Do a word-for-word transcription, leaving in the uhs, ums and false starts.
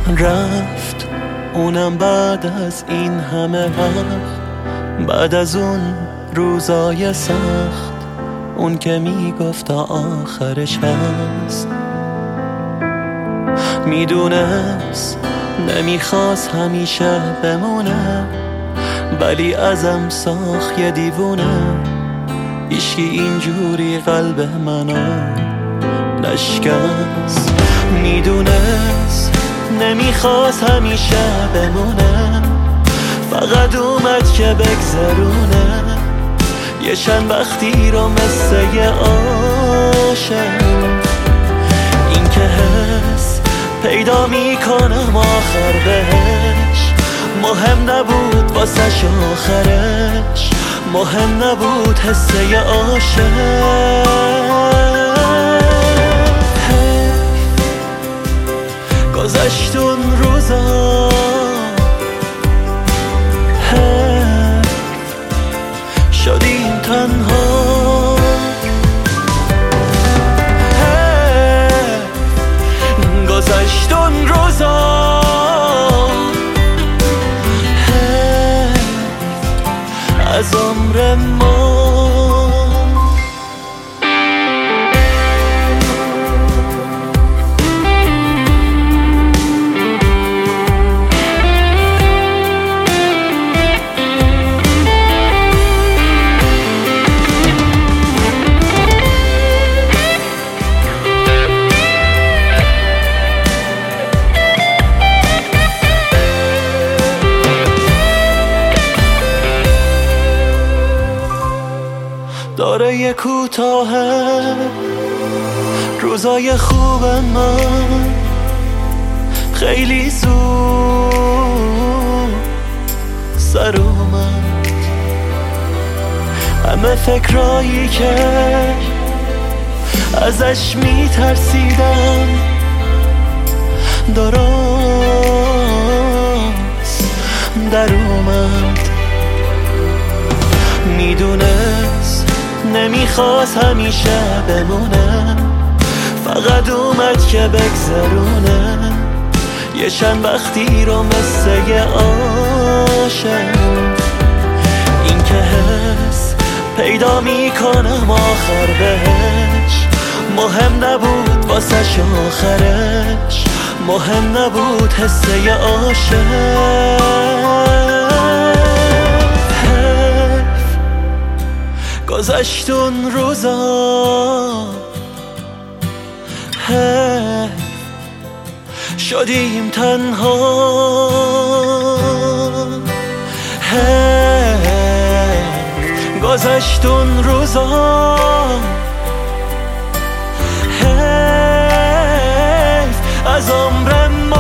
رفت اونم بعد از این همه وقت، بعد از اون روزای سخت، اون که میگفت تا آخرش هست. میدونست نمیخواست همیشه بمونه، ولی ازم ساخت یه دیوونه. ایشکی اینجوری قلب منو نشکست. میدونست نمیخواست همیشه بمونه، فقط اومد که بگذرونه یه چند وقتی رو مثل یه عاشق. این که حس پیدا میکنم آخر بهش، مهم نبود واسش آخرش، مهم نبود حس یه عاشق. گذشت اون روزا، شدیم تنها، گذشت اون روزا، از عمر ما. داره یه کوتاهه روزای خوب من، خیلی زود سر اومد. همه فکرایی که ازش میترسیدم درست در اومد. میدونست نمیخواست همیشه بمونه، فقط اومد که بگذرونه یه چند وقتی رو مثل یه عاشق. این که حس پیدا میکنم آخر بهش، مهم نبود واسش آخرش، مهم نبود حس یه عاشق. گذشت اون روزا، شدیم تنها، گذشت اون روزا، از عمر ما.